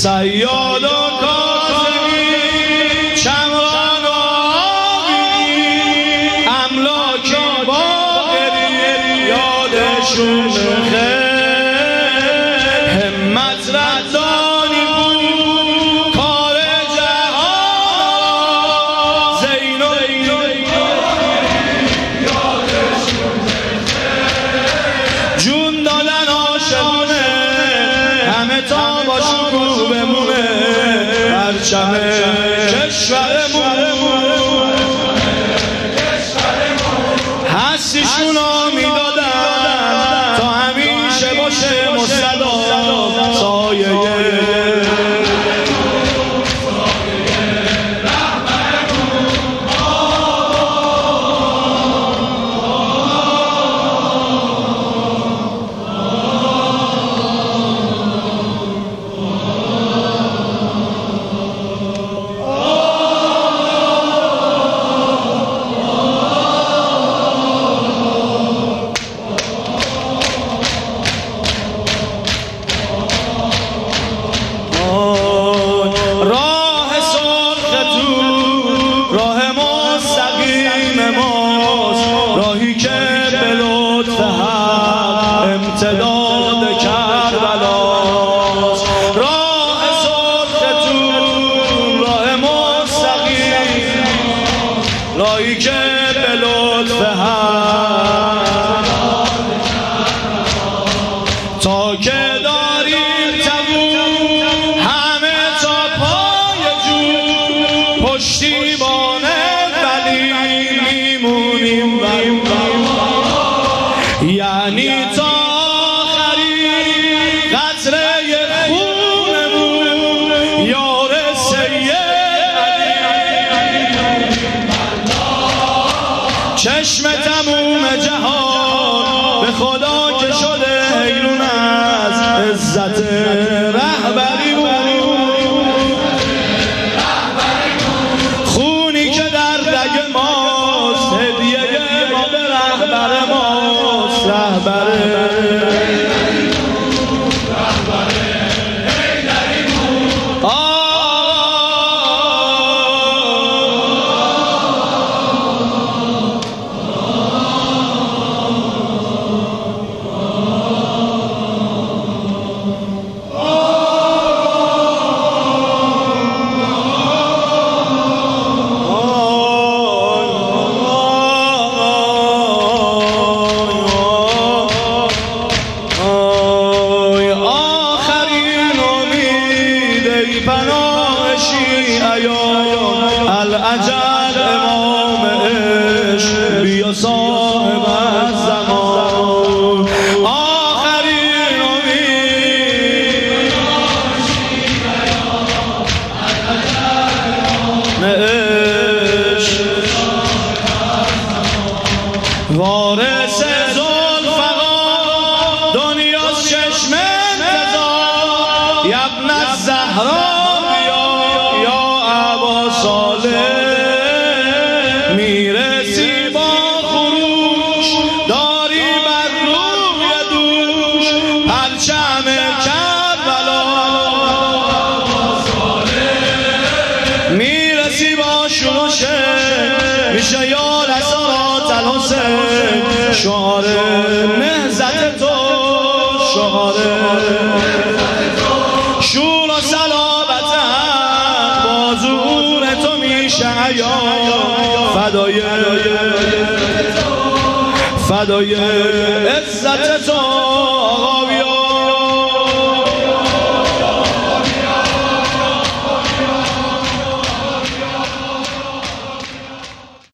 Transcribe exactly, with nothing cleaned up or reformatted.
صیاد و کاظمی چمران و آبی املاکی باقری یادشون خیر همت ردانی بود کار جهان زین و یادشون جون دادن عاشقونه همه تا با شکوه بمونه پرچم کشورمون هستیشونو میدادن تا همیشه باشه مستدام سایه امتداد کربلاست راه سرختون راه مستقیم راهی که به لطف حق تا که داریم تبون همه تا پای جون پشتیبان ولی میمونیم یعنی تا چشم تموم جهان به خدا که شده حیرون از عزت رهبری خونی که در رگ ماست هدیه ما به رهبر ماست رهبر العجل امام عشق بیا صاحب الزمان آخرین امید عشق وارث ذوالفقار دنیاست چشم انتظار یبن الزهرا میرسی با خروش داری بر روی دوش پرچم کربلا میرسی با شوشه میشه یا رسالات الحسین شعار نهضت تو شعار شور و صلابت بازور تو میشه یا فدای فدای عزت تو